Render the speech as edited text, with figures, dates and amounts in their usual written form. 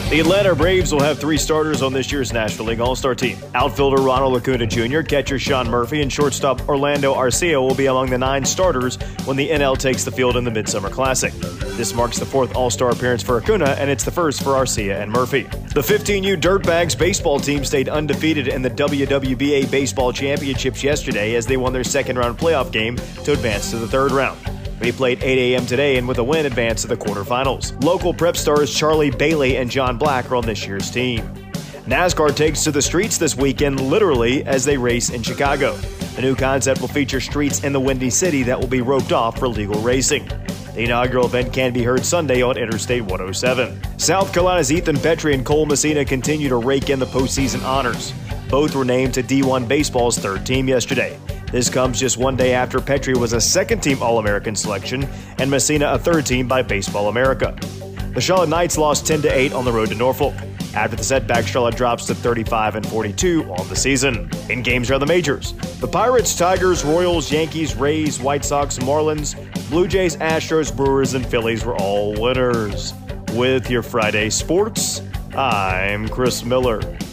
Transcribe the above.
The Atlanta Braves will have 3 starters on this year's National League All-Star team. Outfielder Ronald Acuna Jr., catcher Sean Murphy, and shortstop Orlando Arcia will be among the 9 starters when the NL takes the field in the Midsummer Classic. This marks the 4th All-Star appearance for Acuna, and it's the first for Arcia and Murphy. The 15U Dirtbags baseball team stayed undefeated in the WWBA Baseball Championships yesterday as they won their second-round playoff game to advance to the 3rd round. They played 8 a.m. today and with a win advanced to the quarterfinals. Local prep stars Charlie Bailey and John Black are on this year's team. NASCAR takes to the streets this weekend literally as they race in Chicago. The new concept will feature streets in the Windy City that will be roped off for legal racing. The inaugural event can be heard Sunday on Interstate 107. South Carolina's Ethan Petry and Cole Messina continue to rake in the postseason honors. Both were named to D1 Baseball's 3rd team yesterday. This comes just one day after Petry was a second-team All-American selection and Messina a 3rd team by Baseball America. The Charlotte Knights lost 10-8 on the road to Norfolk. After the setback, Charlotte drops to 35-42 on the season. In games around the majors, the Pirates, Tigers, Royals, Yankees, Rays, White Sox, Marlins, Blue Jays, Astros, Brewers, and Phillies were all winners. With your Friday sports, I'm Chris Miller.